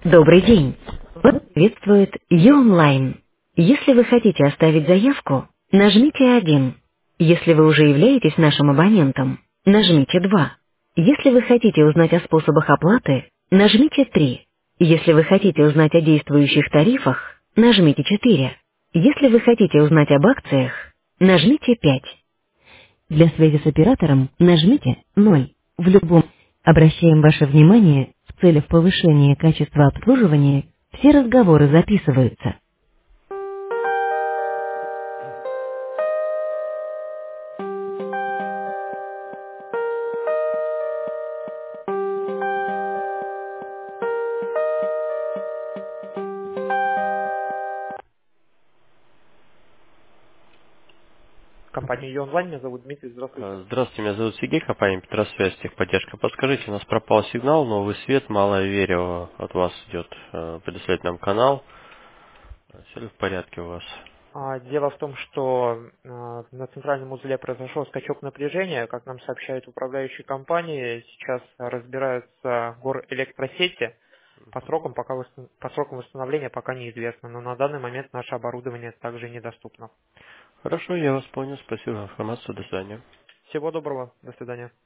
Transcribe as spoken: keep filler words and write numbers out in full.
Добрый день. Вас приветствует Юонлайн. Если вы хотите оставить заявку, нажмите один. Если вы уже являетесь нашим абонентом, нажмите два. Если вы хотите узнать о способах оплаты, нажмите три. Если вы хотите узнать о действующих тарифах, нажмите четыре. Если вы хотите узнать об акциях, нажмите пять. Для связи с оператором нажмите ноль. В любом. Обращаем ваше внимание, в целях повышения качества обслуживания все разговоры записываются. Компания «Ее онлайн», меня зовут Дмитрий, здравствуйте. Э, Здравствуйте, меня зовут Сергей, компания Петросвязь, техподдержка. Подскажите, у нас пропал сигнал, новый свет, малое верево от вас идет. Э, Предоставить нам канал. Все ли в порядке у вас? А, Дело в том, что а, на центральном узле произошел скачок напряжения, как нам сообщают управляющие компании, сейчас разбираются горэлектросети, по срокам, пока восстан- по срокам восстановления пока неизвестно, но на данный момент наше оборудование также недоступно. Хорошо, я вас понял. Спасибо за информацию. До свидания. Всего доброго, до свидания.